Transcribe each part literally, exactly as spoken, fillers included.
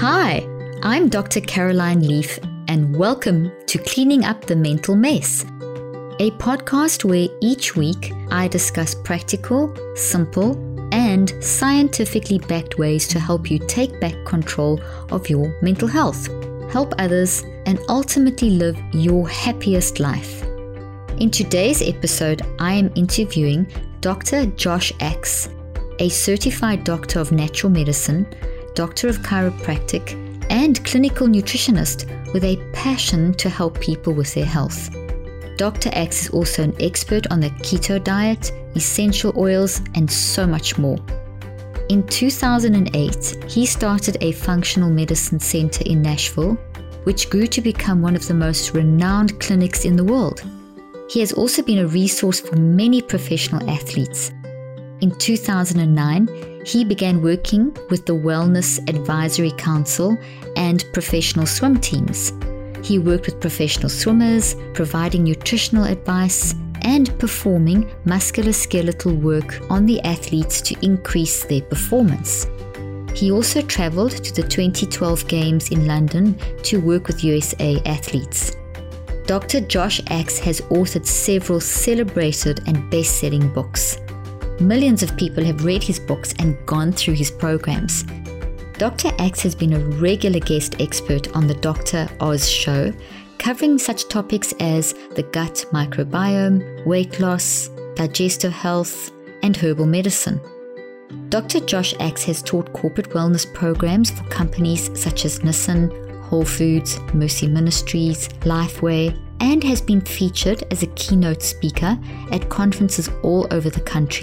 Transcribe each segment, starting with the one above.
Hi, I'm Doctor Caroline Leaf, and welcome to Cleaning Up the Mental Mess, a podcast where each week I discuss practical, simple, and scientifically backed ways to help you take back control of your mental health, help others, and ultimately live your happiest life. In today's episode, I am interviewing Doctor Josh Axe, a certified doctor of natural medicine, doctor of chiropractic, and clinical nutritionist with a passion to help people with their health. Doctor Axe is also an expert on the keto diet, essential oils, and so much more. In two thousand eight, he started a functional medicine center in Nashville, which grew to become one of the most renowned clinics in the world. He has also been a resource for many professional athletes. In two thousand nine, he began working with the Wellness Advisory Council and professional swim teams. He worked with professional swimmers, providing nutritional advice and performing musculoskeletal work on the athletes to increase their performance. He also traveled to the twenty twelve Games in London to work with U S A athletes. Doctor Josh Axe has authored several celebrated and best-selling books. Millions of people have read his books and gone through his programs. Doctor Axe has been a regular guest expert on the Doctor Oz show, covering such topics as the gut microbiome, weight loss, digestive health, and herbal medicine. Doctor Josh Axe has taught corporate wellness programs for companies such as Nissan, Whole Foods, Mercy Ministries, Lifeway, and has been featured as a keynote speaker at conferences all over the country.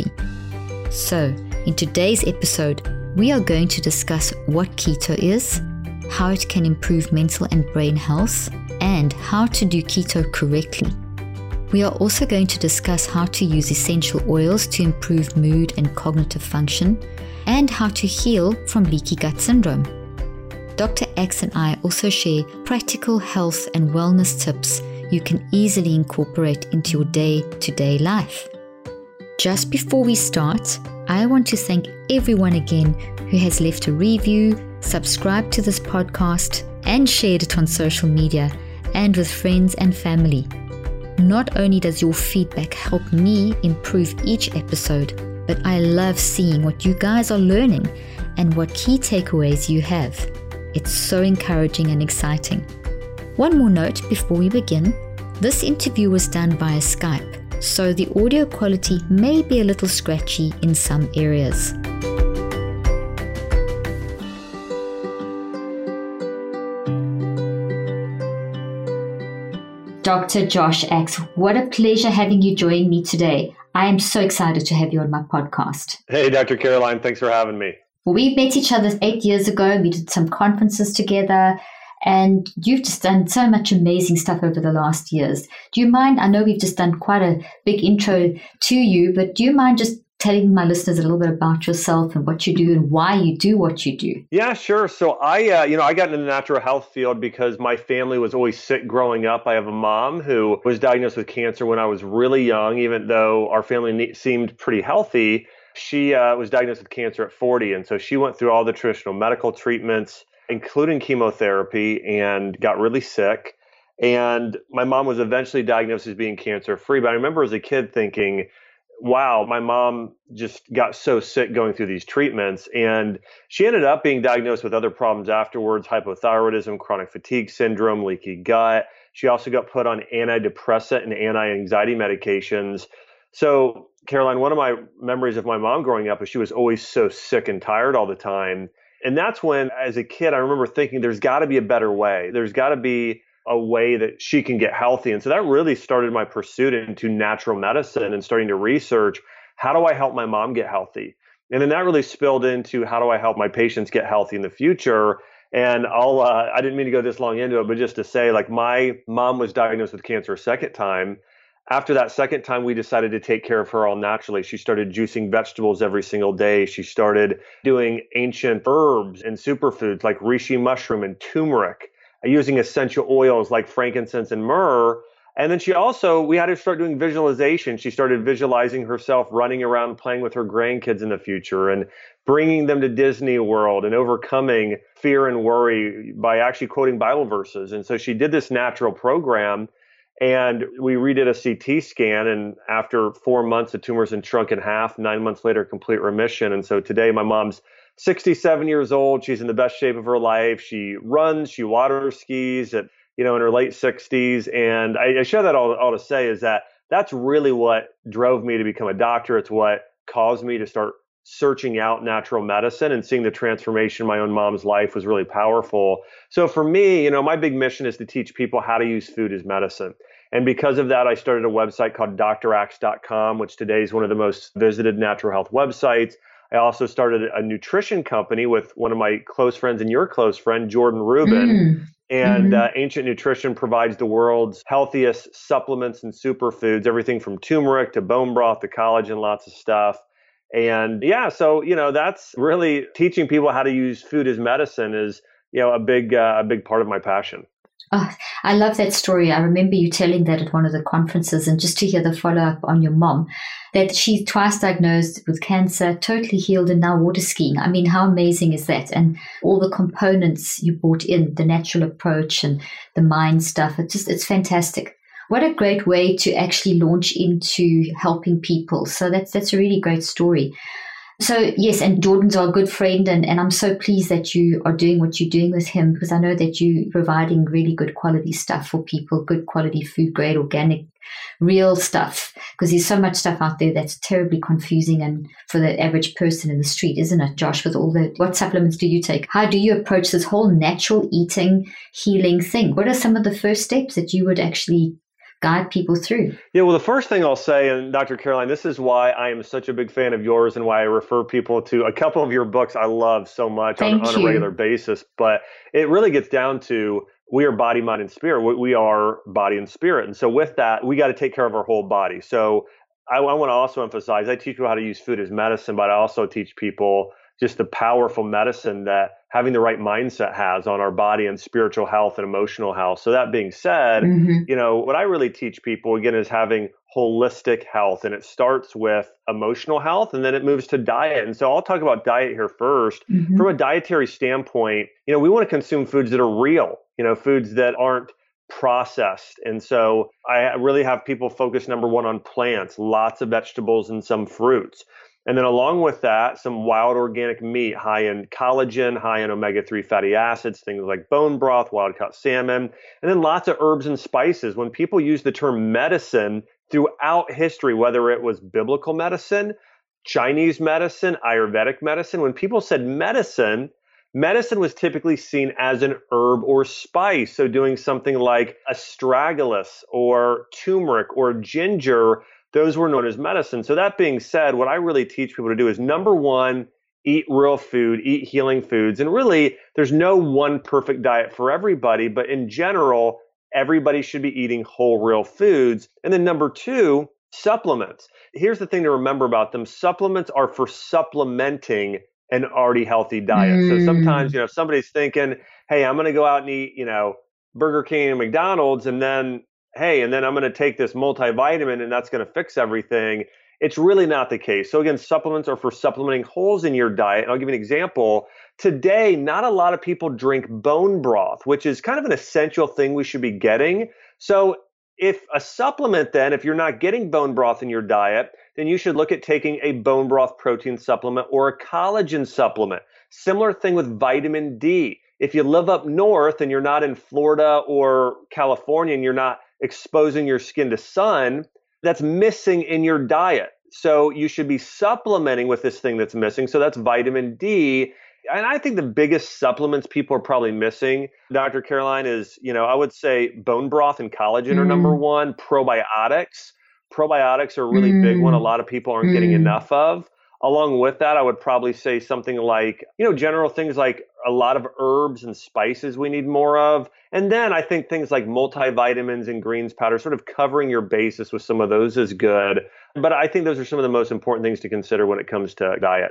So, in today's episode, we are going to discuss what keto is, how it can improve mental and brain health, and how to do keto correctly. We are also going to discuss how to use essential oils to improve mood and cognitive function, and how to heal from leaky gut syndrome. Doctor Axe and I also share practical health and wellness tips you can easily incorporate into your day-to-day life. Just before we start, I want to thank everyone again who has left a review, subscribed to this podcast, and shared it on social media and with friends and family. Not only does your feedback help me improve each episode, but I love seeing what you guys are learning and what key takeaways you have. It's so encouraging and exciting. One more note before we begin. This interview was done via Skype, so the audio quality may be a little scratchy in some areas. Doctor Josh Axe, what a pleasure having you join me today. I am so excited to have you on my podcast. Hey, Doctor Caroline, thanks for having me. We met each other eight years ago. We did some conferences together, and you've just done so much amazing stuff over the last years. Do you mind? I know we've just done quite a big intro to you, but do you mind just telling my listeners a little bit about yourself and what you do and why you do what you do? Yeah, sure. So I, uh, you know, I got into the natural health field because my family was always sick growing up. I have a mom who was diagnosed with cancer when I was really young, even though our family ne- seemed pretty healthy. She uh, was diagnosed with cancer at forty. And so she went through all the traditional medical treatments, including chemotherapy, and got really sick. And my mom was eventually diagnosed as being cancer free. But I remember as a kid thinking, wow, my mom just got so sick going through these treatments. And she ended up being diagnosed with other problems afterwards: hypothyroidism, chronic fatigue syndrome, leaky gut. She also got put on antidepressant and anti-anxiety medications. So, Caroline, one of my memories of my mom growing up is she was always so sick and tired all the time. And that's when, as a kid, I remember thinking there's got to be a better way. There's got to be a way that she can get healthy. And so that really started my pursuit into natural medicine and starting to research, how do I help my mom get healthy? And then that really spilled into, how do I help my patients get healthy in the future? And I'll, uh, I didn't mean to go this long into it, but just to say, like, my mom was diagnosed with cancer a second time. After that second time, we decided to take care of her all naturally. She started juicing vegetables every single day. She started doing ancient herbs and superfoods like reishi mushroom and turmeric, using essential oils like frankincense and myrrh. And then she also, we had to start doing visualization. She started visualizing herself running around playing with her grandkids in the future and bringing them to Disney World and overcoming fear and worry by actually quoting Bible verses. And so she did this natural program, and we redid a C T scan. And after four months, the tumor's been shrunk in half, nine months later, complete remission. And so today my mom's sixty-seven years old. She's in the best shape of her life. She runs, she water skis at, you know, in her late sixties. And I, I share that all, all to say is that that's really what drove me to become a doctor. It's what caused me to start searching out natural medicine, and seeing the transformation in my own mom's life was really powerful. So for me, you know, my big mission is to teach people how to use food as medicine. And because of that, I started a website called D R axe dot com, which today is one of the most visited natural health websites. I also started a nutrition company with one of my close friends and your close friend, Jordan Rubin. Mm. And Mm-hmm. uh, Ancient Nutrition provides the world's healthiest supplements and superfoods, everything from turmeric to bone broth to collagen, lots of stuff. And yeah, so, you know, that's really teaching people how to use food as medicine is, you know, a big, uh, a big part of my passion. Oh, I love that story. I remember you telling that at one of the conferences, and just to hear the follow-up on your mom, that she's twice diagnosed with cancer, totally healed, and now water skiing. I mean, how amazing is that? And all the components you brought in, the natural approach and the mind stuff, it's just, it's fantastic. What a great way to actually launch into helping people. So that's that's a really great story. So yes, and Jordan's our good friend, and, and I'm so pleased that you are doing what you're doing with him, because I know that you're providing really good quality stuff for people, good quality food grade, organic, real stuff, because there's so much stuff out there that's terribly confusing and for the average person in the street, isn't it, Josh, with all the, what supplements do you take? How do you approach this whole natural eating, healing thing? What are some of the first steps that you would actually guide people through? Yeah, well, the first thing I'll say, and Doctor Caroline, this is why I am such a big fan of yours and why I refer people to a couple of your books I love so much on, on a regular basis. But it really gets down to, we are body, mind, and spirit. We, we are body and spirit. And so with that, we got to take care of our whole body. So I, I want to also emphasize, I teach people how to use food as medicine, but I also teach people just the powerful medicine that having the right mindset has on our body and spiritual health and emotional health. So that being said, mm-hmm. you know, what I really teach people, again, is having holistic health. And it starts with emotional health, and then it moves to diet. And so I'll talk about diet here first. Mm-hmm. From a dietary standpoint, you know, we want to consume foods that are real, you know, foods that aren't processed. And so I really have people focus, number one, on plants, lots of vegetables and some fruits. And then along with that, some wild organic meat, high in collagen, high in omega three fatty acids, things like bone broth, wild caught salmon, and then lots of herbs and spices. When people use the term medicine throughout history, whether it was biblical medicine, Chinese medicine, Ayurvedic medicine, when people said medicine, medicine was typically seen as an herb or spice. So doing something like astragalus or turmeric or ginger, those were known as medicine. So that being said, what I really teach people to do is, number one, eat real food, eat healing foods. And really, there's no one perfect diet for everybody, but in general, everybody should be eating whole, real foods. And then number two, supplements. Here's the thing to remember about them. Supplements are for supplementing an already healthy diet. Mm. So sometimes, you know, if somebody's thinking, hey, I'm going to go out and eat, you know, Burger King and McDonald's, and then hey, and then I'm going to take this multivitamin and that's going to fix everything. It's really not the case. So again, supplements are for supplementing holes in your diet. And I'll give you an example. Today, not a lot of people drink bone broth, which is kind of an essential thing we should be getting. So if a supplement then, if you're not getting bone broth in your diet, then you should look at taking a bone broth protein supplement or a collagen supplement. Similar thing with vitamin D. If you live up north and you're not in Florida or California and you're not exposing your skin to sun, that's missing in your diet. So you should be supplementing with this thing that's missing. So that's vitamin D. And I think the biggest supplements people are probably missing, Doctor Caroline, is, you know, I would say bone broth and collagen mm. are number one. Probiotics. Probiotics are a really mm. big one. A lot of people aren't mm. getting enough of. Along with that, I would probably say something like, you know, general things like a lot of herbs and spices we need more of. And then I think things like multivitamins and greens powder, sort of covering your basis with some of those is good. But I think those are some of the most important things to consider when it comes to diet.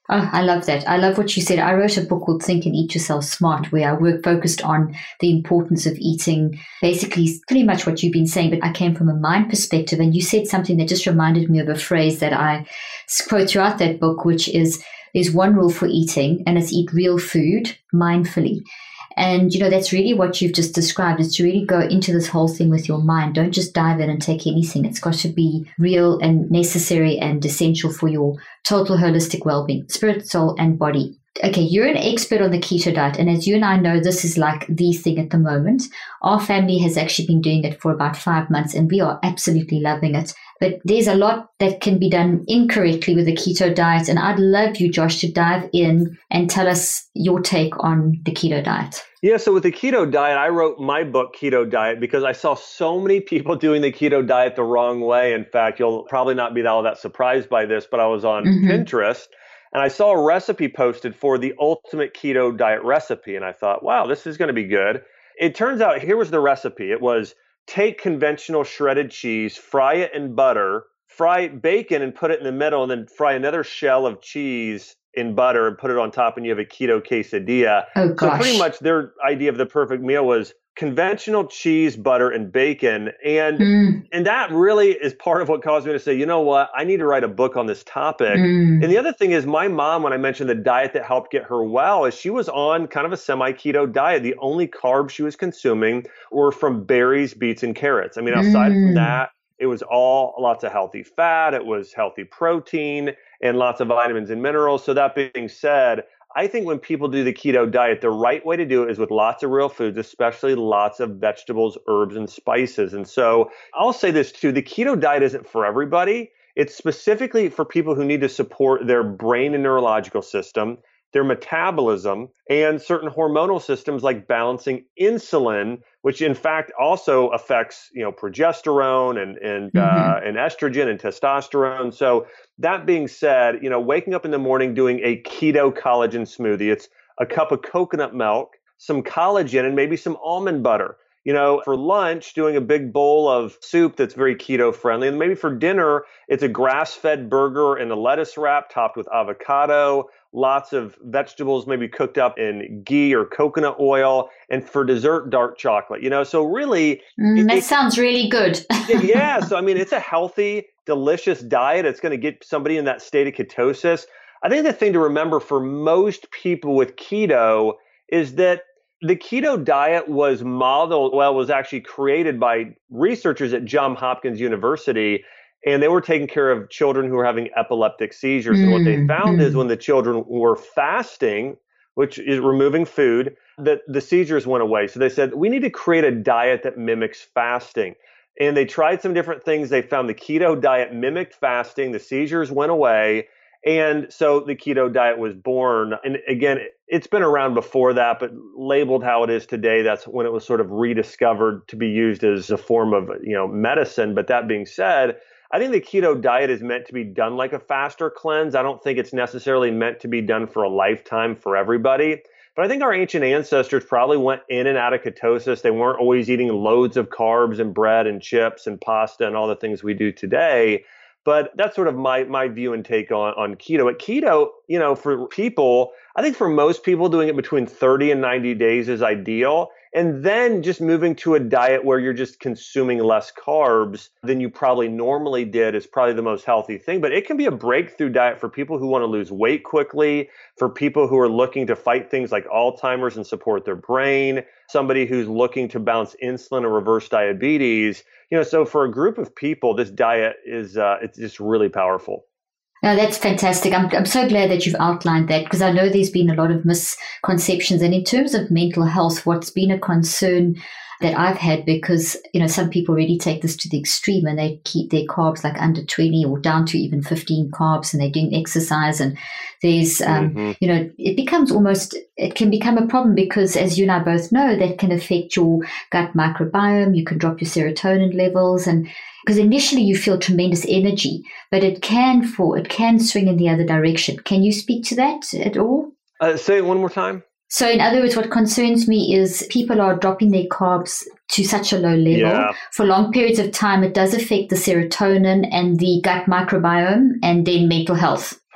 Oh, I love that. I love what you said. I wrote a book called Think and Eat Yourself Smart, where I work focused on the importance of eating, basically pretty much what you've been saying, but I came from a mind perspective. And you said something that just reminded me of a phrase that I quote throughout that book, which is, there's one rule for eating, and it's eat real food mindfully. And, you know, that's really what you've just described, is to really go into this whole thing with your mind. Don't just dive in and take anything. It's got to be real and necessary and essential for your total holistic well-being, spirit, soul, and body. Okay, you're an expert on the keto diet. And as you and I know, this is like the thing at the moment. Our family has actually been doing it for about five months, and we are absolutely loving it. But there's a lot that can be done incorrectly with the keto diet. And I'd love you, Josh, to dive in and tell us your take on the keto diet. Yeah, so with the keto diet, I wrote my book, Keto Diet, because I saw so many people doing the keto diet the wrong way. In fact, you'll probably not be all that surprised by this, but I was on mm-hmm. Pinterest and I saw a recipe posted for the ultimate keto diet recipe. And I thought, wow, this is going to be good. It turns out, here was the recipe. It was take conventional shredded cheese, fry it in butter, fry bacon and put it in the middle, and then fry another shell of cheese in butter and put it on top, and you have a keto quesadilla. Oh, gosh. So pretty much their idea of the perfect meal was conventional cheese, butter, and bacon. And mm. and that really is part of what caused me to say, you know what, I need to write a book on this topic. Mm. And the other thing is, my mom, when I mentioned the diet that helped get her well, is she was on kind of a semi-keto diet. The only carbs she was consuming were from berries, beets, and carrots. I mean, aside mm. from that, it was all lots of healthy fat. It was healthy protein and lots of vitamins and minerals. So that being said, I think when people do the keto diet, the right way to do it is with lots of real foods, especially lots of vegetables, herbs, and spices. And so I'll say this too, the keto diet isn't for everybody. It's specifically for people who need to support their brain and neurological system, their metabolism, and certain hormonal systems like balancing insulin, which in fact also affects, you know, progesterone and and mm-hmm. uh, and estrogen and testosterone. So that being said, you know, waking up in the morning doing a keto collagen smoothie, it's a cup of coconut milk, some collagen, and maybe some almond butter. You know, for lunch, doing a big bowl of soup that's very keto friendly. And maybe for dinner, it's a grass-fed burger and a lettuce wrap topped with avocado, lots of vegetables maybe cooked up in ghee or coconut oil, and for dessert, dark chocolate. You know, so really... Mm, it, that it, sounds really good. yeah. So, I mean, it's a healthy, delicious diet. It's going to get somebody in that state of ketosis. I think the thing to remember for most people with keto is that the keto diet was modeled, well, was actually created by researchers at Johns Hopkins University, and they were taking care of children who were having epileptic seizures. Mm, and what they found mm. is when the children were fasting, which is removing food, that the seizures went away. So they said, we need to create a diet that mimics fasting. And they tried some different things. They found the keto diet mimicked fasting. The seizures went away. And so the keto diet was born. And again, it's been around before that, but labeled how it is today, that's when it was sort of rediscovered to be used as a form of, you know, medicine. But that being said, I think the keto diet is meant to be done like a fast or cleanse. I don't think it's necessarily meant to be done for a lifetime for everybody. But I think our ancient ancestors probably went in and out of ketosis. They weren't always eating loads of carbs and bread and chips and pasta and all the things we do today. But that's sort of my my view and take on, on keto. At keto, you know, for people, I think for most people doing it between thirty and ninety days is ideal. And then just moving to a diet where you're just consuming less carbs than you probably normally did is probably the most healthy thing. But it can be a breakthrough diet for people who want to lose weight quickly, for people who are looking to fight things like Alzheimer's and support their brain, somebody who's looking to balance insulin or reverse diabetes. You know, so for a group of people, this diet is uh, it's just really powerful. No, that's fantastic. I'm I'm so glad that you've outlined that, because I know there's been a lot of misconceptions. And in terms of mental health, what's been a concern that I've had, because, you know, some people really take this to the extreme and they keep their carbs like under twenty or down to even fifteen carbs, and they're doing exercise. And there's, um, mm-hmm. you know, it becomes almost, it can become a problem because, as you and I both know, that can affect your gut microbiome. You can drop your serotonin levels, and because initially you feel tremendous energy, but it can for it can swing in the other direction. Can you speak to that at all? Uh, say it one more time. So in other words, what concerns me is people are dropping their carbs to such a low level yeah. for long periods of time. It does affect the serotonin and the gut microbiome and then mental health.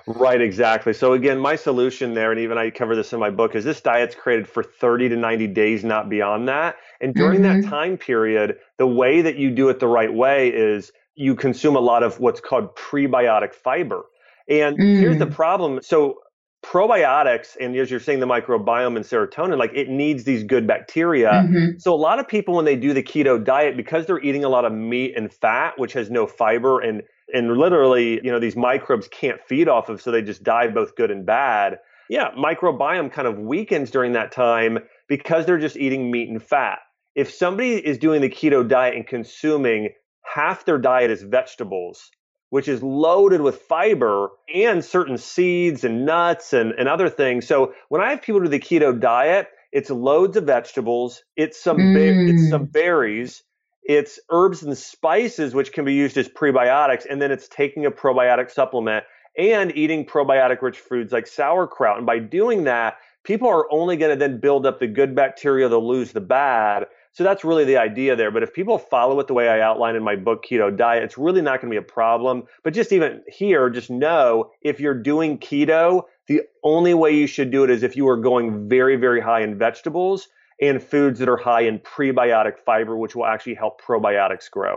Right, exactly. So again, my solution there, and even I cover this in my book, is this diet's created for thirty to ninety days, not beyond that. And during that Mm-hmm. time period, the way that you do it the right way is you consume a lot of what's called prebiotic fiber. And here's the Mm. problem. So probiotics, and as you're saying, the microbiome and serotonin, like it needs these good bacteria. Mm-hmm. So a lot of people, when they do the keto diet, because they're eating a lot of meat and fat, which has no fiber and and literally, you know, these microbes can't feed off of, so they just die both good and bad. Yeah, microbiome kind of weakens during that time because they're just eating meat and fat. If somebody is doing the keto diet and consuming half their diet as vegetables, which is loaded with fiber and certain seeds and nuts and, and other things. So when I have people do the keto diet, it's loads of vegetables, it's some ba- it's some Mm. berries, it's herbs and spices, which can be used as prebiotics, and then it's taking a probiotic supplement and eating probiotic rich foods like sauerkraut. And by doing that, people are only going to then build up the good bacteria, they'll lose the bad. So that's really the idea there. But if people follow it the way I outline in my book, Keto Diet, it's really not going to be a problem. But just even here, just know if you're doing keto, the only way you should do it is if you are going very, very high in vegetables and foods that are high in prebiotic fiber, which will actually help probiotics grow.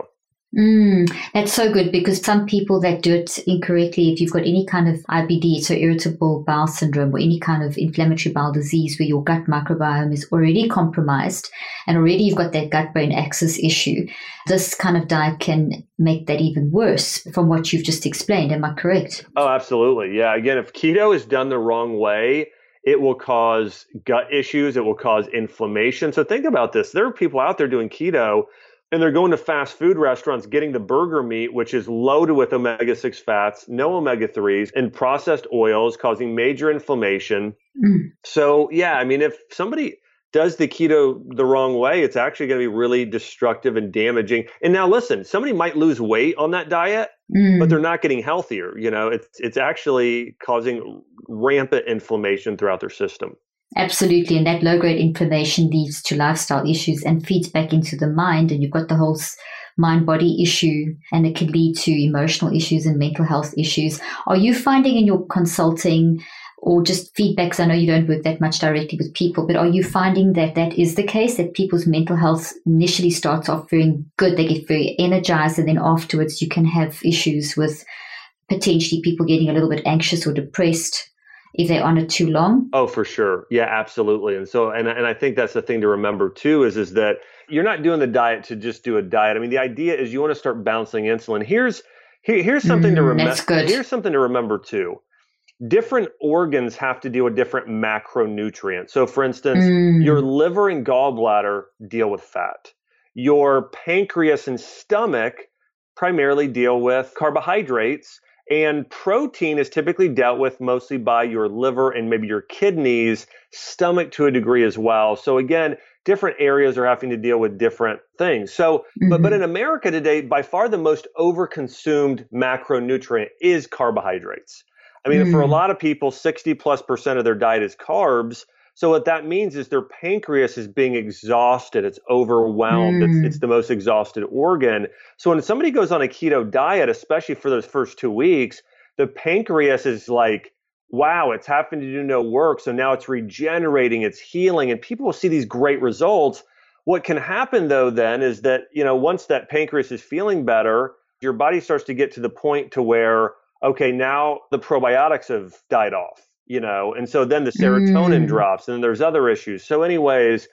Mm, that's so good because some people that do it incorrectly, if you've got any kind of I B D, so irritable bowel syndrome or any kind of inflammatory bowel disease where your gut microbiome is already compromised and already you've got that gut-brain axis issue, this kind of diet can make that even worse from what you've just explained. Am I correct? Oh, absolutely. Yeah. Again, if keto is done the wrong way, it will cause gut issues. It will cause inflammation. So think about this. There are people out there doing keto and they're going to fast food restaurants, getting the burger meat, which is loaded with omega six fats, no omega threes, and processed oils, causing major inflammation. Mm. So, yeah, I mean, if somebody does the keto the wrong way, it's actually going to be really destructive and damaging. And now, listen, somebody might lose weight on that diet, Mm. but they're not getting healthier. You know, it's it's actually causing rampant inflammation throughout their system. Absolutely. And that low-grade inflammation leads to lifestyle issues and feeds back into the mind. And you've got the whole mind-body issue, and it can lead to emotional issues and mental health issues. Are you finding in your consulting or just feedbacks? I know you don't work that much directly with people, but are you finding that that is the case, that people's mental health initially starts off very good, they get very energized, and then afterwards you can have issues with potentially people getting a little bit anxious or depressed if they're on it too long? Oh, for sure. Yeah, absolutely. And so, and, and I think that's the thing to remember too, is, is that you're not doing the diet to just do a diet. I mean, the idea is you want to start balancing insulin. Here's, here, here's something Mm, to remember. that's good. Here's something to remember too. Different organs have to deal with different macronutrients. So for instance, Mm. your liver and gallbladder deal with fat. Your pancreas and stomach primarily deal with carbohydrates. And protein is typically dealt with mostly by your liver and maybe your kidneys, stomach to a degree as well. So again, different areas are having to deal with different things. So, Mm-hmm. but, but in America today, by far the most overconsumed macronutrient is carbohydrates. I mean, mm. for a lot of people, sixty plus percent of their diet is carbs. So what that means is their pancreas is being exhausted. It's overwhelmed. Mm. It's, it's the most exhausted organ. So when somebody goes on a keto diet, especially for those first two weeks, the pancreas is like, wow, it's having to do no work. So now it's regenerating, it's healing, and people will see these great results. What can happen though then is that, you know, once that pancreas is feeling better, your body starts to get to the point to where, okay, now the probiotics have died off. You know, and so then the serotonin mm. drops, and then there's other issues. So anyways,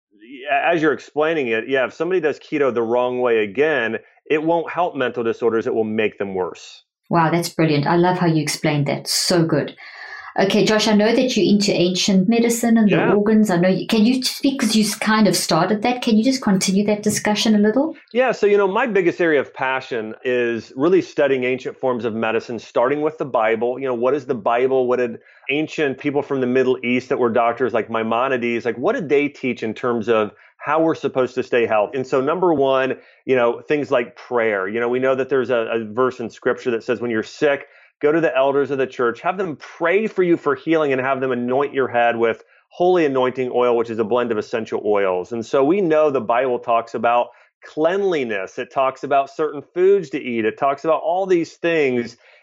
as you're explaining it, yeah, if somebody does keto the wrong way again, it won't help mental disorders. It will make them worse. Wow, that's brilliant. I love how you explained that. So good. Okay, Josh, I know that you're into ancient medicine and the yeah. organs. I know you, can you speak, because you kind of started that. Can you just continue that discussion a little? Yeah. So, you know, my biggest area of passion is really studying ancient forms of medicine, starting with the Bible. You know, what is the Bible? What did ancient people from the Middle East that were doctors like Maimonides, like what did they teach in terms of how we're supposed to stay healthy? And so number one, you know, things like prayer. You know, we know that there's a, a verse in scripture that says when you're sick, go to the elders of the church, have them pray for you for healing, and have them anoint your head with holy anointing oil, which is a blend of essential oils. And so we know the Bible talks about cleanliness. It talks about certain foods to eat. It talks about all these things.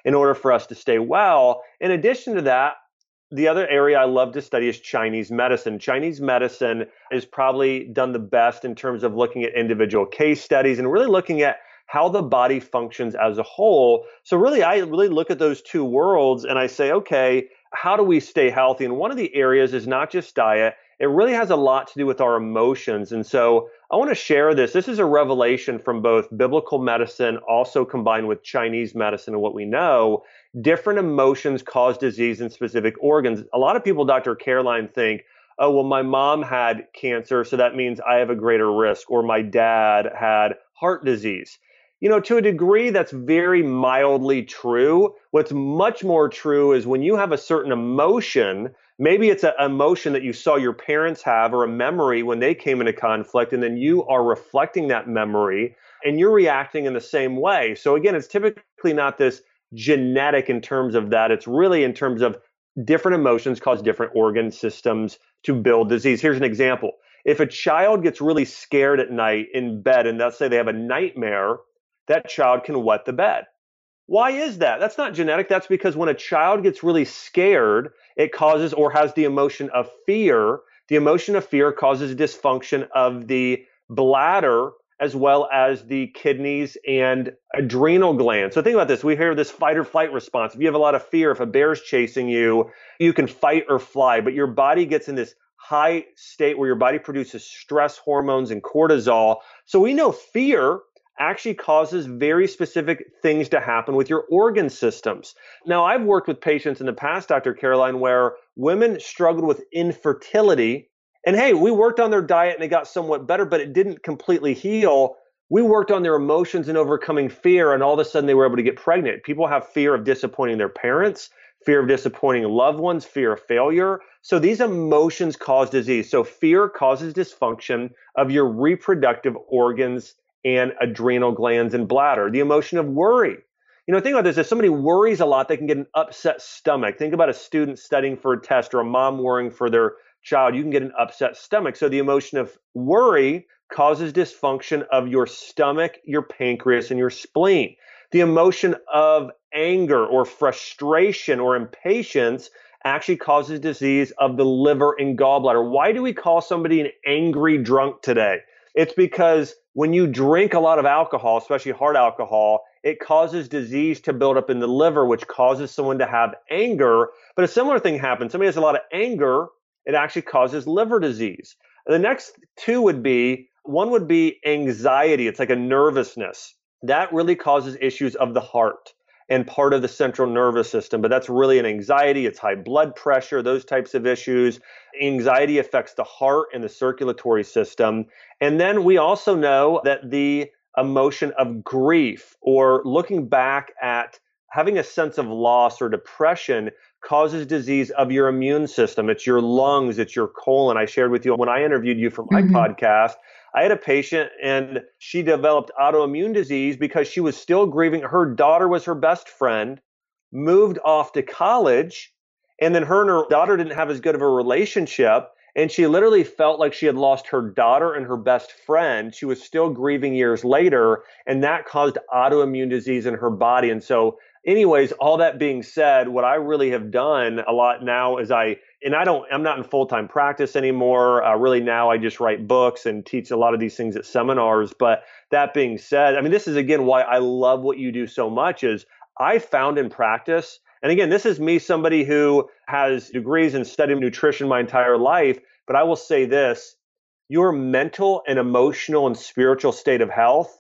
in order for us to stay well. In addition to that, the other area I love to study is Chinese medicine. Chinese medicine is probably done the best in terms of looking at individual case studies and really looking at how the body functions as a whole. So really, I really look at those two worlds and I say, okay, how do we stay healthy? And one of the areas is not just diet. It really has a lot to do with our emotions. And so I want to share this. This is a revelation from both biblical medicine, also combined with Chinese medicine and what we know. Different emotions cause disease in specific organs. A lot of people, Doctor Caroline, think, oh, well, my mom had cancer, so that means I have a greater risk, or my dad had heart disease. You know, to a degree, that's very mildly true. What's much more true is when you have a certain emotion, maybe it's an emotion that you saw your parents have or a memory when they came into conflict, and then you are reflecting that memory and you're reacting in the same way. So again, it's typically not this genetic in terms of that. It's really in terms of different emotions cause different organ systems to build disease. Here's an example. If a child gets really scared at night in bed, and let's say they have a nightmare, that child can wet the bed. Why is that? That's not genetic. That's because when a child gets really scared, it causes or has the emotion of fear. The emotion of fear causes dysfunction of the bladder as well as the kidneys and adrenal glands. So think about this. We hear this fight or flight response. If you have a lot of fear, if a bear's chasing you, you can fight or fly, but your body gets in this high state where your body produces stress hormones and cortisol. So we know fear actually causes very specific things to happen with your organ systems. Now, I've worked with patients in the past, Doctor Caroline, where women struggled with infertility. And hey, we worked on their diet and they got somewhat better, but it didn't completely heal. We worked on their emotions and overcoming fear, and all of a sudden they were able to get pregnant. People have fear of disappointing their parents, fear of disappointing loved ones, fear of failure. So these emotions cause disease. So fear causes dysfunction of your reproductive organs and adrenal glands and bladder. The emotion of worry. You know, think about this. If somebody worries a lot, they can get an upset stomach. Think about a student studying for a test or a mom worrying for their child. You can get an upset stomach. So the emotion of worry causes dysfunction of your stomach, your pancreas, and your spleen. The emotion of anger or frustration or impatience actually causes disease of the liver and gallbladder. Why do we call somebody an angry drunk today? It's because when you drink a lot of alcohol, especially hard alcohol, it causes disease to build up in the liver, which causes someone to have anger. But a similar thing happens. Somebody has a lot of anger, it actually causes liver disease. The next two would be, one would be anxiety. It's like a nervousness. That really causes issues of the heart and part of the central nervous system. But that's really an anxiety. It's high blood pressure, those types of issues. Anxiety affects the heart and the circulatory system. And then we also know that the emotion of grief or looking back at having a sense of loss or depression causes disease of your immune system. It's your lungs, it's your colon. I shared with you when I interviewed you for my mm-hmm. podcast, I had a patient and she developed autoimmune disease because she was still grieving. Her daughter was her best friend, moved off to college, and then her and her daughter didn't have as good of a relationship. And she literally felt like she had lost her daughter and her best friend. She was still grieving years later, and that caused autoimmune disease in her body. And so anyways, all that being said, what I really have done a lot now is I, and I don't, I'm not in full-time practice anymore. Uh, really now I just write books and teach a lot of these things at seminars. But that being said, I mean, this is again why I love what you do so much is I found in practice, and again, this is me, somebody who has degrees and studied nutrition my entire life, but I will say this, your mental and emotional and spiritual state of health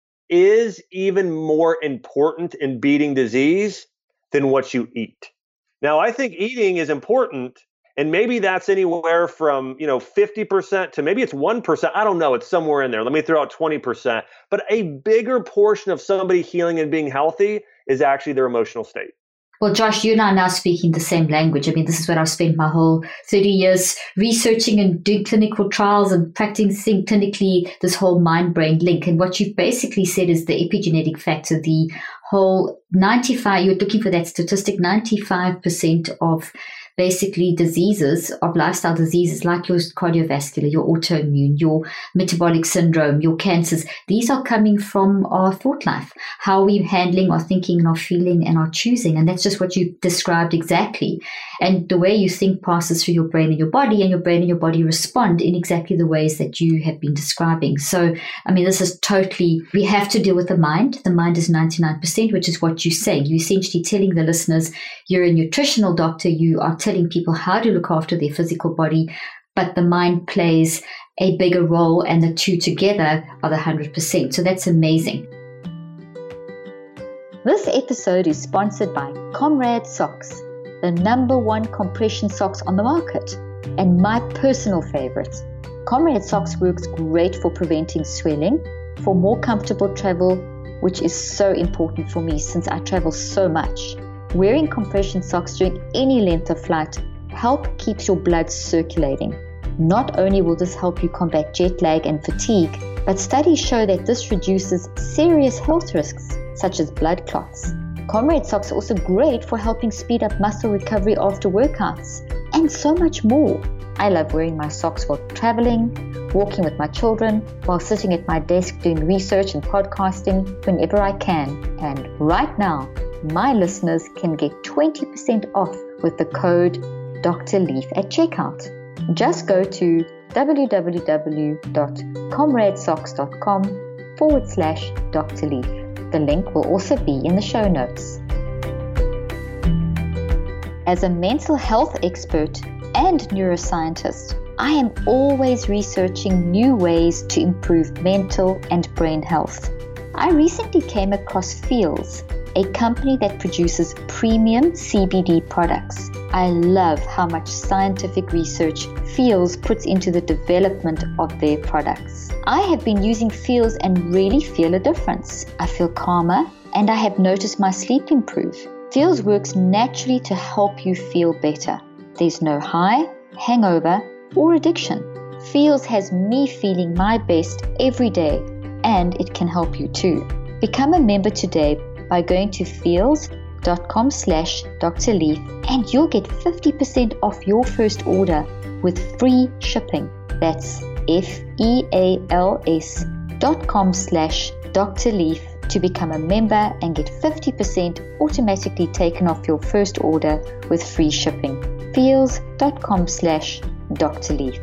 is even more important in beating disease than what you eat. Now, I think eating is important, and maybe that's anywhere from, you know, fifty percent to maybe it's one percent. I don't know. It's somewhere in there. Let me throw out twenty percent. But a bigger portion of somebody healing and being healthy is actually their emotional state. Well, Josh, you and I are now speaking the same language. I mean, this is what I've spent my whole thirty years researching and doing clinical trials and practicing clinically this whole mind-brain link. And what you've basically said is the epigenetic factor, the whole ninety-five, you're looking for that statistic, ninety-five percent of basically diseases, of lifestyle diseases like your cardiovascular, your autoimmune, your metabolic syndrome, your cancers. These are coming from our thought life, how we're handling our thinking and our feeling and our choosing. And that's just what you described exactly. And the way you think passes through your brain and your body, and your brain and your body respond in exactly the ways that you have been describing. So, I mean, this is totally, we have to deal with the mind. The mind is ninety-nine percent, which is what you say. You're essentially telling the listeners, you're a nutritional doctor, you are telling people how to look after their physical body, but the mind plays a bigger role, and the two together are the one hundred percent. So that's amazing. This episode is sponsored by Comrade Socks, the number one compression socks on the market, and my personal favorite. Comrade Socks works great for preventing swelling, for more comfortable travel, which is so important for me since I travel so much. Wearing compression socks during any length of flight help keeps your blood circulating. Not only will this help you combat jet lag and fatigue, but studies show that this reduces serious health risks such as blood clots. Comrade Socks are also great for helping speed up muscle recovery after workouts, and so much more. I love wearing my socks while traveling, walking with my children, while sitting at my desk doing research and podcasting whenever I can. And right now, my listeners can get twenty percent off with the code Doctor Leaf at checkout. Just go to www.comradesocks.com forward slash Doctor Leaf. The link will also be in the show notes. As a mental health expert and neuroscientist, I am always researching new ways to improve mental and brain health. I recently came across Feals, a company that produces premium C B D products. I love how much scientific research Feals puts into the development of their products. I have been using Feals and really feel a difference. I feel calmer, and I have noticed my sleep improve. Feals works naturally to help you feel better. There's no high, hangover, or addiction. Feals has me feeling my best every day, and it can help you too. Become a member today by going to feals.com slash Dr. Leaf, and you'll get fifty percent off your first order with free shipping. That's F-E-A-L-S dot com slash Dr. Leaf to become a member and get fifty percent automatically taken off your first order with free shipping. Feals.com slash Dr. Leaf.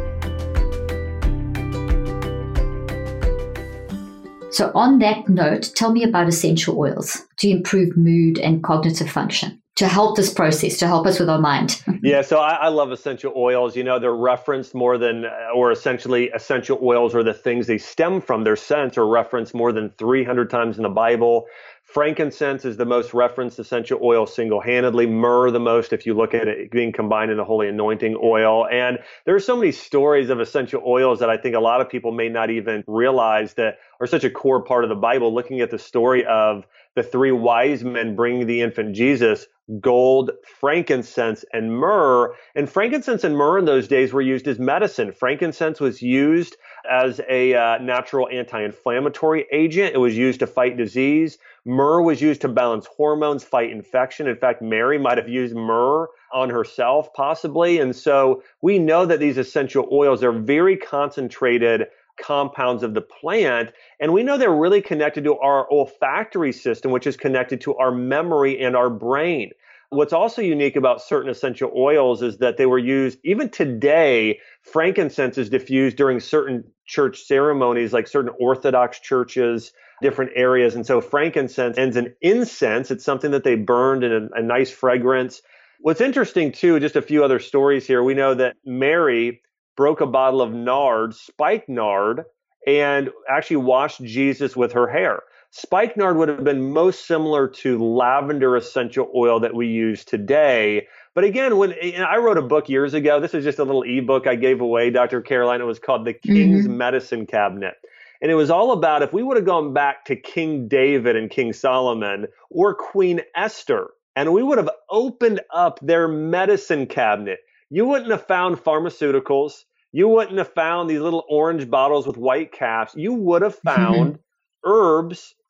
So on that note, tell me about essential oils to improve mood and cognitive function, to help this process, to help us with our mind. Yeah, so I, I love essential oils. You know, they're referenced more than, or essentially essential oils are the things they stem from. Their scents are referenced more than three hundred times in the Bible. Frankincense is the most referenced essential oil single-handedly. Myrrh the most if you look at it being combined in the holy anointing oil. And there are so many stories of essential oils that I think a lot of people may not even realize that are such a core part of the Bible. Looking at the story of the three wise men bringing the infant Jesus, gold, frankincense, and myrrh. And frankincense and myrrh in those days were used as medicine. Frankincense was used as a uh, natural anti-inflammatory agent. It was used to fight disease. Myrrh was used to balance hormones, fight infection. In fact, Mary might have used myrrh on herself, possibly. And so we know that these essential oils are very concentrated compounds of the plant. And we know they're really connected to our olfactory system, which is connected to our memory and our brain. What's also unique about certain essential oils is that they were used, even today, frankincense is diffused during certain church ceremonies, like certain Orthodox churches, different areas. And so frankincense ends in incense. It's something that they burned in a, a nice fragrance. What's interesting too, just a few other stories here. We know that Mary broke a bottle of nard, spikenard, and actually washed Jesus with her hair. Spikenard would have been most similar to lavender essential oil that we use today. But again, when I wrote a book years ago, this is just a little ebook I gave away, Doctor Caroline. It was called The King's mm-hmm. Medicine Cabinet. And it was all about if we would have gone back to King David and King Solomon or Queen Esther, and we would have opened up their medicine cabinet, you wouldn't have found pharmaceuticals. You wouldn't have found these little orange bottles with white caps. You would have found mm-hmm. herbs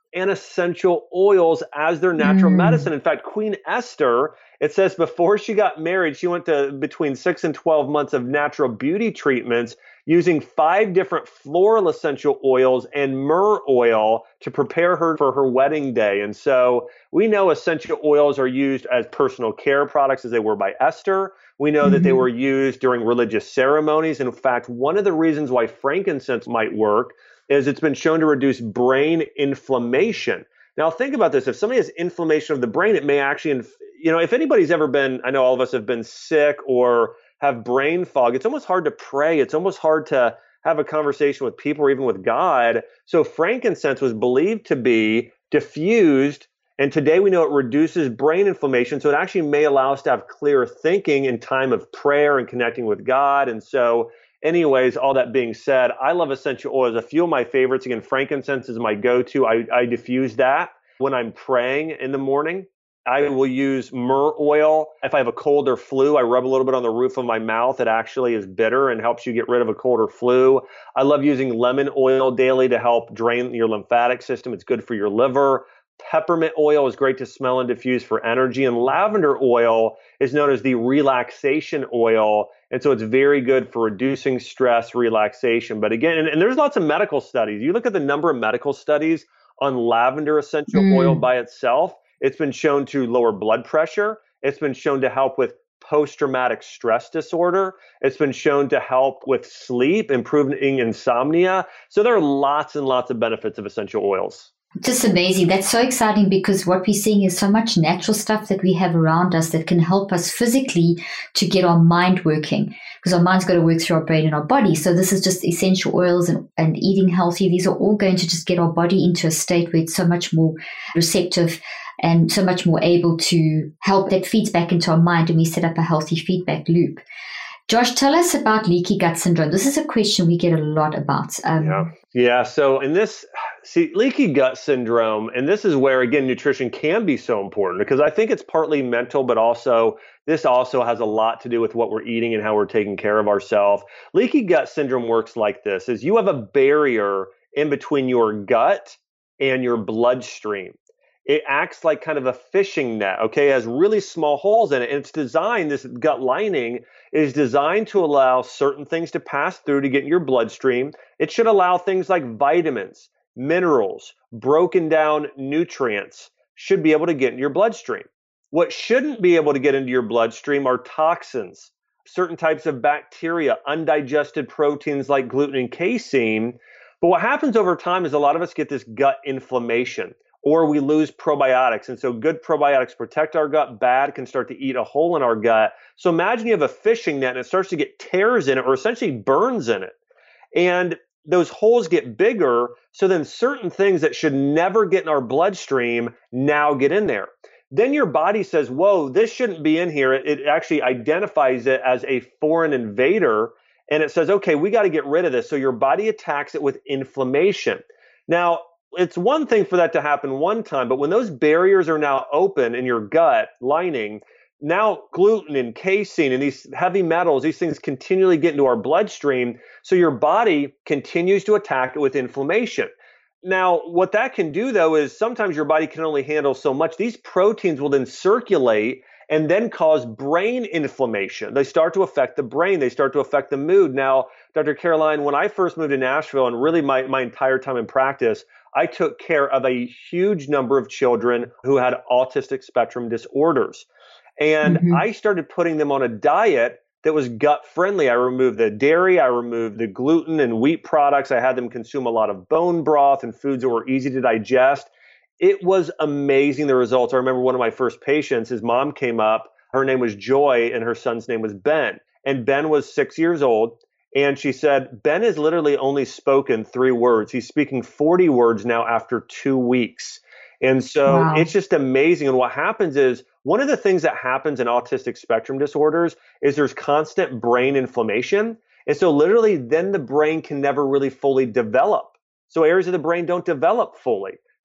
and essential oils as their natural Mm. medicine. In fact, Queen Esther, it says before she got married, she went to between six and twelve months of natural beauty treatments using five different floral essential oils and myrrh oil to prepare her for her wedding day. And so we know essential oils are used as personal care products as they were by Esther. We know that they were used during religious ceremonies. And in fact, one of the reasons why frankincense might work is it's been shown to reduce brain inflammation. Now, think about this. If somebody has inflammation of the brain, it may actually, inf- you know, if anybody's ever been, I know all of us have been sick or have brain fog, it's almost hard to pray. It's almost hard to have a conversation with people or even with God. So frankincense was believed to be diffused. And today we know it reduces brain inflammation. So it actually may allow us to have clear thinking in time of prayer and connecting with God. And so anyways, all that being said, I love essential oils. A few of my favorites, again, frankincense is my go-to. I, I diffuse that when I'm praying in the morning. I will use myrrh oil. If I have a cold or flu, I rub a little bit on the roof of my mouth. It actually is bitter and helps you get rid of a cold or flu. I love using lemon oil daily to help drain your lymphatic system. It's good for your liver. Peppermint oil is great to smell and diffuse for energy. And lavender oil is known as the relaxation oil. And so it's very good for reducing stress, relaxation. But again, and, and there's lots of medical studies. You look at the number of medical studies on lavender essential Mm. oil by itself. It's been shown to lower blood pressure. It's been shown to help with post-traumatic stress disorder. It's been shown to help with sleep, improving insomnia. So there are lots and lots of benefits of essential oils. Just amazing. That's so exciting because what we're seeing is so much natural stuff that we have around us that can help us physically to get our mind working, because our mind's got to work through our brain and our body. So this is just essential oils and, and eating healthy. These are all going to just get our body into a state where it's so much more receptive and so much more able to help. That feeds back into our mind, and we set up a healthy feedback loop. Josh, tell us about leaky gut syndrome. This is a question we get a lot about. Um, yeah. Yeah. So in this, see, leaky gut syndrome, and this is where, again, nutrition can be so important, because I think it's partly mental, but also this also has a lot to do with what we're eating and how we're taking care of ourselves. Leaky gut syndrome works like this: is you have a barrier in between your gut and your bloodstream. It acts like kind of a fishing net, okay? It has really small holes in it. And it's designed, this gut lining is designed to allow certain things to pass through to get in your bloodstream. It should allow things like vitamins, minerals, broken down nutrients should be able to get in your bloodstream. What shouldn't be able to get into your bloodstream are toxins, certain types of bacteria, undigested proteins like gluten and casein. But what happens over time is a lot of us get this gut inflammation, or we lose probiotics. And so good probiotics protect our gut, bad can start to eat a hole in our gut. So imagine you have a fishing net and it starts to get tears in it, or essentially burns in it. And those holes get bigger. So then certain things that should never get in our bloodstream now get in there. Then your body says, whoa, this shouldn't be in here. It, it actually identifies it as a foreign invader. And it says, okay, we got to get rid of this. So your body attacks it with inflammation. Now, it's one thing for that to happen one time, but when those barriers are now open in your gut lining, now gluten and casein and these heavy metals, these things continually get into our bloodstream. So your body continues to attack it with inflammation. Now, what that can do, though, is sometimes your body can only handle so much. These proteins will then circulate and then cause brain inflammation. They start to affect the brain. They start to affect the mood. Now, Doctor Caroline, when I first moved to Nashville, and really my, my entire time in practice, I took care of a huge number of children who had autistic spectrum disorders. And mm-hmm. I started putting them on a diet that was gut friendly. I removed the dairy, I removed the gluten and wheat products. I had them consume a lot of bone broth and foods that were easy to digest. It was amazing, the results. I remember one of my first patients, his mom came up, her name was Joy and her son's name was Ben. And Ben was six years old. And she said, Ben has literally only spoken three words. He's speaking forty words now after two weeks. And so wow. It's just amazing. And what happens is, one of the things that happens in autistic spectrum disorders is there's constant brain inflammation. And so literally then the brain can never really fully develop. So areas of the brain don't develop fully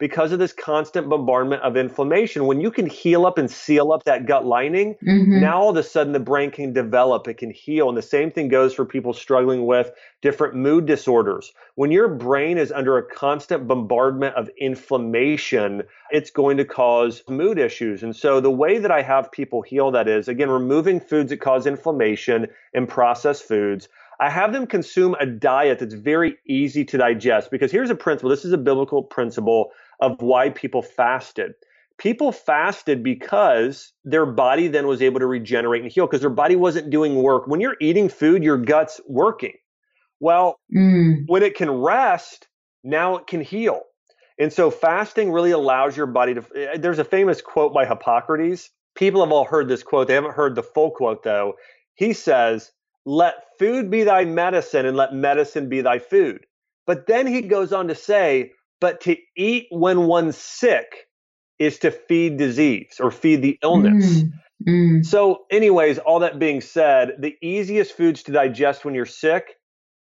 because of this constant bombardment of inflammation. When you can heal up and seal up that gut lining, mm-hmm. now all of a sudden the brain can develop, it can heal. And the same thing goes for people struggling with different mood disorders. When your brain is under a constant bombardment of inflammation, it's going to cause mood issues. And so the way that I have people heal that is, again, removing foods that cause inflammation and processed foods. I have them consume a diet that's very easy to digest, because here's a principle. This is a biblical principle of why people fasted. People fasted because their body then was able to regenerate and heal, because their body wasn't doing work. When you're eating food, your gut's working. Well, mm. when it can rest, now it can heal. And so fasting really allows your body to, there's a famous quote by Hippocrates. People have all heard this quote. They haven't heard the full quote though. He says, "Let food be thy medicine and let medicine be thy food." But then he goes on to say, but to eat when one's sick is to feed disease or feed the illness. Mm, mm. So anyways, all that being said, the easiest foods to digest when you're sick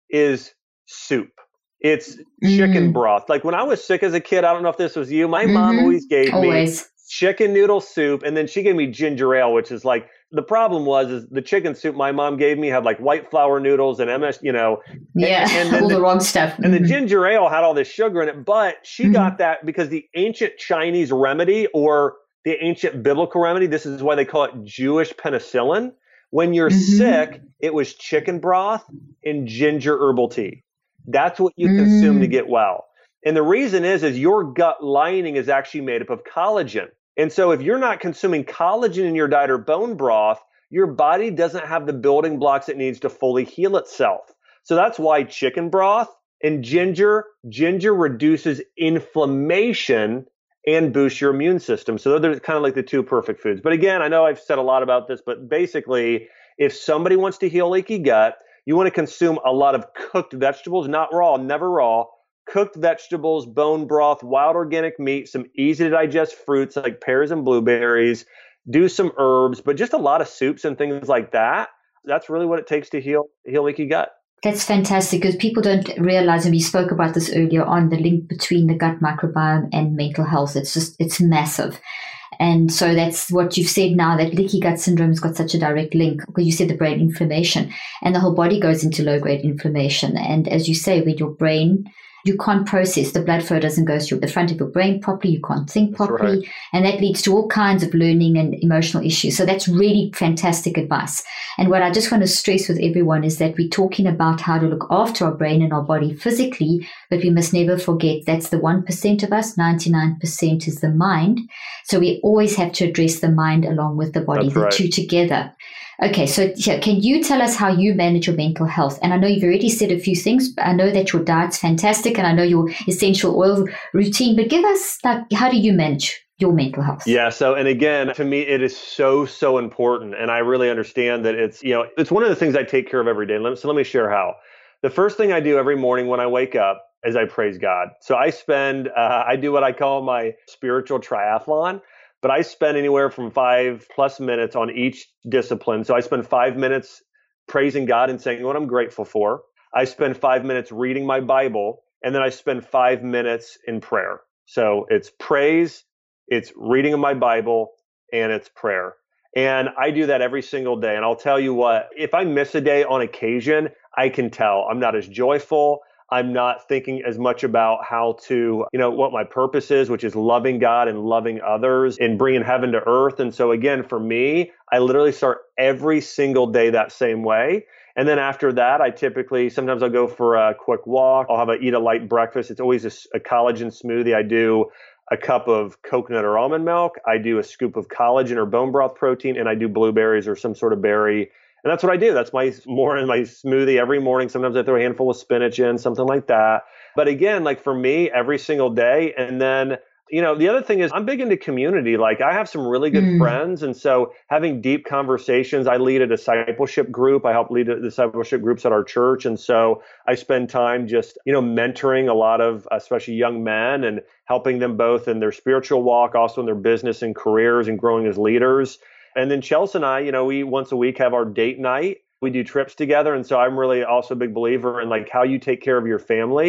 is soup. It's mm. chicken broth. Like when I was sick as a kid, I don't know if this was you, my mm-hmm. mom always gave always. me chicken noodle soup, and then she gave me ginger ale, which is like, the problem was is the chicken soup my mom gave me had like white flour noodles and M S, you know. Yeah, and, and all the, the wrong stuff. And mm-hmm. the ginger ale had all this sugar in it, but she mm-hmm. got that because the ancient Chinese remedy or the ancient biblical remedy, this is why they call it Jewish penicillin. When you're mm-hmm. sick, it was chicken broth and ginger herbal tea. That's what you mm-hmm. consume to get well. And the reason is, is your gut lining is actually made up of collagen. And so if you're not consuming collagen in your diet or bone broth, your body doesn't have the building blocks it needs to fully heal itself. So that's why chicken broth and ginger, ginger reduces inflammation and boosts your immune system. So they're kind of like the two perfect foods. But again, I know I've said a lot about this, but basically, if somebody wants to heal leaky gut, you want to consume a lot of cooked vegetables, not raw, never raw. Cooked vegetables, bone broth, wild organic meat, some easy to digest fruits like pears and blueberries, do some herbs, but just a lot of soups and things like that. That's really what it takes to heal heal leaky gut. That's fantastic, because people don't realize, and we spoke about this earlier on, the link between the gut microbiome and mental health. It's just, it's massive. And so that's what you've said now, that leaky gut syndrome has got such a direct link, because you said the brain inflammation, and the whole body goes into low-grade inflammation. And as you say, when your brain, you can't process, the blood flow doesn't go through the front of your brain properly, you can't think properly, right. And that leads to all kinds of learning and emotional issues. So that's really fantastic advice. And what I just want to stress with everyone is that we're talking about how to look after our brain and our body physically, but we must never forget that's the one percent of us, ninety-nine percent is the mind. So we always have to address the mind along with the body, that's the right. two together. Okay, so can you tell us how you manage your mental health? And I know you've already said a few things. I know that your diet's fantastic, and I know your essential oil routine, but give us, like, how do you manage your mental health? Yeah. So, and again, to me, it is so, so important. And I really understand that it's, you know, it's one of the things I take care of every day. So let me share how. The first thing I do every morning when I wake up is I praise God. So I spend, uh, I do what I call my spiritual triathlon. But I spend anywhere from five plus minutes on each discipline. So I spend five minutes praising God and saying what I'm grateful for. I spend five minutes reading my Bible, and then I spend five minutes in prayer. So it's praise, it's reading of my Bible, and it's prayer. And I do that every single day. And I'll tell you what, if I miss a day on occasion, I can tell I'm not as joyful. I'm not thinking as much about how to, you know, what my purpose is, which is loving God and loving others and bringing heaven to earth. And so again, for me, I literally start every single day that same way. And then after that, I typically, sometimes I'll go for a quick walk. I'll have a eat a light breakfast. It's always a, a collagen smoothie. I do a cup of coconut or almond milk. I do a scoop of collagen or bone broth protein, and I do blueberries or some sort of berry. And that's what I do. That's my morning, my smoothie every morning. Sometimes I throw a handful of spinach in, something like that. But again, like for me, every single day. And then, you know, the other thing is I'm big into community. Like I have some really good mm. friends. And so having deep conversations, I lead a discipleship group. I help lead discipleship groups at our church. And so I spend time just, you know, mentoring a lot of, especially young men, and helping them both in their spiritual walk, also in their business and careers, and growing as leaders. And then Chelsea and I, you know, we once a week have our date night. We do trips together. And so I'm really also a big believer in like how you take care of your family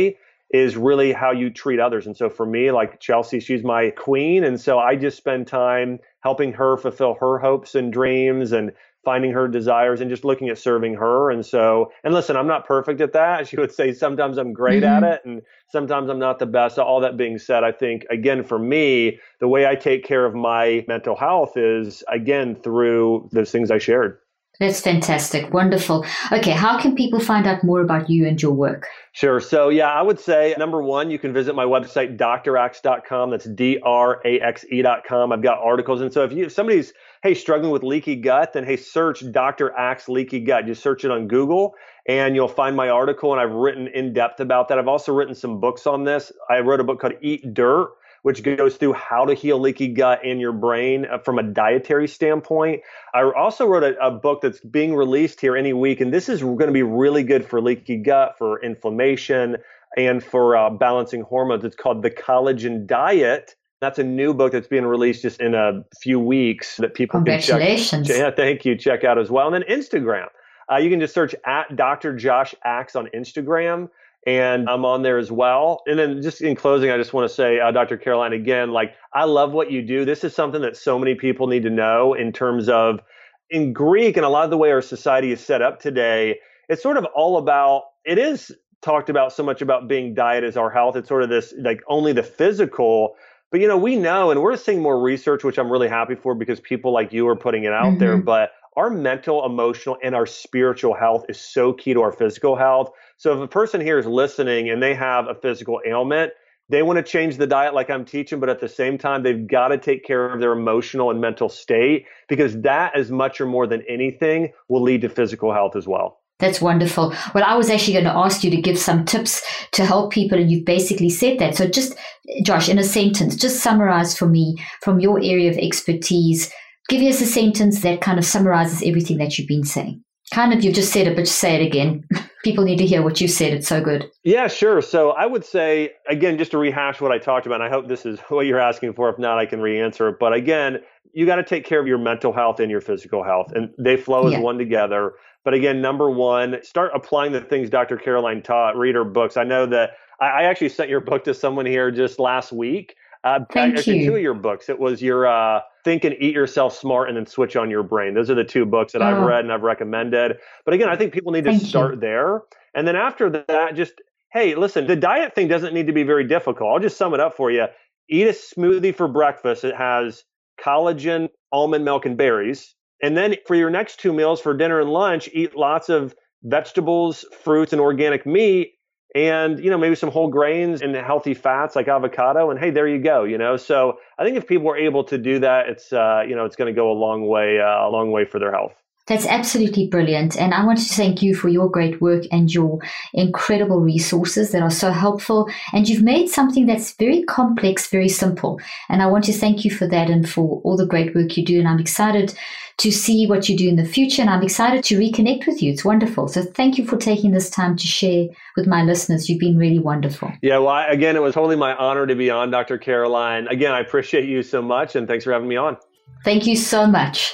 is really how you treat others. And so for me, like Chelsea, she's my queen. And so I just spend time helping her fulfill her hopes and dreams and finding her desires and just looking at serving her. And so, and listen, I'm not perfect at that. She would say sometimes I'm great mm-hmm. at it and sometimes I'm not the best. So all that being said, I think, again, for me, the way I take care of my mental health is, again, through those things I shared. That's fantastic. Wonderful. Okay. How can people find out more about you and your work? Sure. So yeah, I would say number one, you can visit my website, D R axe dot com. That's D R A X E dot com. I've got articles. And so if you, if somebody's, hey, struggling with leaky gut, then hey, search Doctor Axe leaky gut. Just search it on Google and you'll find my article. And I've written in depth about that. I've also written some books on this. I wrote a book called Eat Dirt, which goes through how to heal leaky gut in your brain from a dietary standpoint. I also wrote a, a book that's being released here any week, and this is going to be really good for leaky gut, for inflammation, and for uh, balancing hormones. It's called The Collagen Diet. That's a new book that's being released just in a few weeks that people Congratulations. can check. Yeah, thank you. Check out as well. And then Instagram. Uh, you can just search at Doctor Josh Axe on Instagram. And I'm on there as well. And then just in closing, I just want to say, uh, Doctor Caroline, again, like, I love what you do. This is something that so many people need to know in terms of, in Greek and a lot of the way our society is set up today, it's sort of all about, it is talked about so much about being diet as our health. It's sort of this, like, only the physical. But, you know, we know, and we're seeing more research, which I'm really happy for because people like you are putting it out mm-hmm. there. But our mental, emotional, and our spiritual health is so key to our physical health. So if a person here is listening and they have a physical ailment, they want to change the diet like I'm teaching, but at the same time, they've got to take care of their emotional and mental state because that, as much or more than anything, will lead to physical health as well. That's wonderful. Well, I was actually going to ask you to give some tips to help people, and you've basically said that. So just, Josh, in a sentence, just summarize for me from your area of expertise. Give us a sentence that kind of summarizes everything that you've been saying. Kind of, you just said it, but just say it again. People need to hear what you said. It's so good. Yeah, sure. So I would say, again, just to rehash what I talked about, and I hope this is what you're asking for. If not, I can re-answer it. But again, you got to take care of your mental health and your physical health, and they flow as yeah. one together. But again, number one, start applying the things Doctor Caroline taught. Read her books. I know that I, I actually sent your book to someone here just last week. Uh, Thank actually, you. Two of your books. It was your uh, Think and Eat Yourself Smart and then Switch on Your Brain. Those are the two books that oh. I've read and I've recommended. But again, I think people need to Thank start you. there. And then after that, just, hey, listen, the diet thing doesn't need to be very difficult. I'll just sum it up for you. Eat a smoothie for breakfast. It has collagen, almond milk, and berries. And then for your next two meals, for dinner and lunch, eat lots of vegetables, fruits, and organic meat. And, you know, maybe some whole grains and healthy fats like avocado. And hey, there you go, you know. So I think if people are able to do that, it's, uh, you know, it's going to go a long way, uh, a long way for their health. That's absolutely brilliant. And I want to thank you for your great work and your incredible resources that are so helpful. And you've made something that's very complex, very simple. And I want to thank you for that and for all the great work you do. And I'm excited to see what you do in the future. And I'm excited to reconnect with you. It's wonderful. So thank you for taking this time to share with my listeners. You've been really wonderful. Yeah, well, I, again, it was totally my honor to be on, Doctor Caroline. Again, I appreciate you so much. And thanks for having me on. Thank you so much.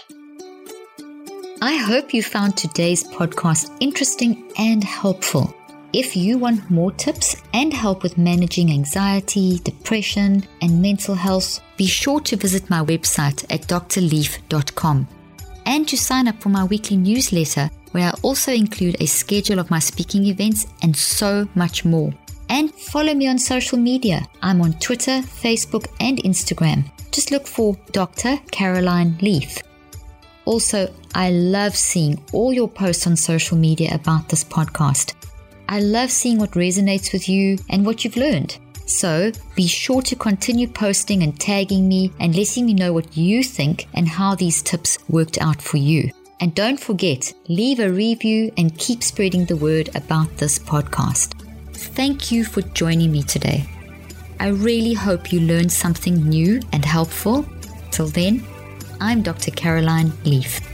I hope you found today's podcast interesting and helpful. If you want more tips and help with managing anxiety, depression, and mental health, be sure to visit my website at d r leaf dot com and to sign up for my weekly newsletter, where I also include a schedule of my speaking events and so much more. And follow me on social media. I'm on Twitter, Facebook, and Instagram. Just look for Doctor Caroline Leaf. Also, I love seeing all your posts on social media about this podcast. I love seeing what resonates with you and what you've learned. So be sure to continue posting and tagging me and letting me know what you think and how these tips worked out for you. And don't forget, leave a review and keep spreading the word about this podcast. Thank you for joining me today. I really hope you learned something new and helpful. Till then, I'm Doctor Caroline Leaf.